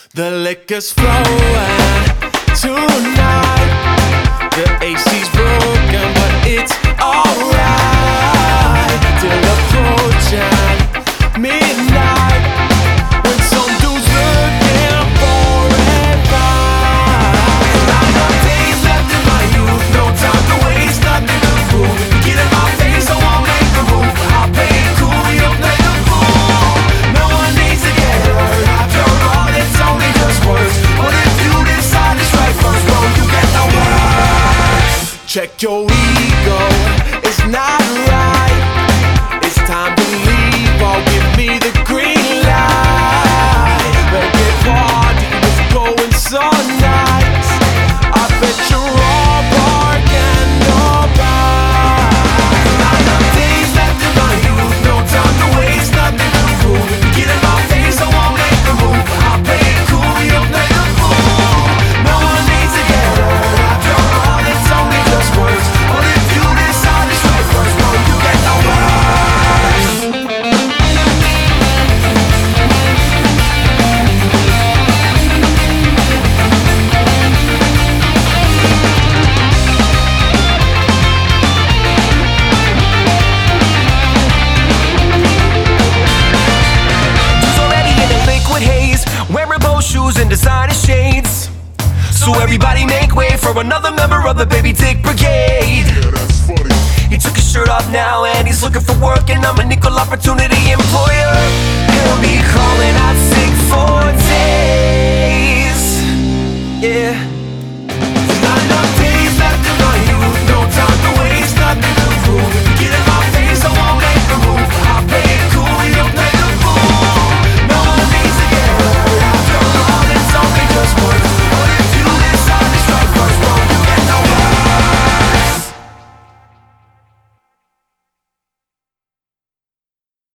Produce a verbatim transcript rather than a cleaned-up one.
The liquor's flowing tonight. The A C's broken, but it's alright. Till approaching midnight, when some dude's looking for advice. I got days left in my youth, no time to waste, nothing to prove. Get in my face, I won't make a move. I'll play it cool, you'll play the fool. No one needs to get hurt. After all, it's only just words. But if you decide to strike first, bro, you get the worst. Check your ego, it's not right. It's time to leave, or give me the green light. Better get party, it's going so nice. I bet you're all barking alright. I got days left in my youth, no time to waste, nothing to prove. Get in my face, I won't make a move. I'll play it cool, you'll play the fool. No one needs to get hurt. After all, it's only just words. But if you decide to strike first, bro, you get the worst. Dude's already in a liquid haze, wearing both shoes and designer shades. So everybody make way for another member of the Baby Dick Brigade. Yeah, that's funny. He took his shirt off now and he's looking for work, and I'm an equal opportunity employer. He'll be calling out sick for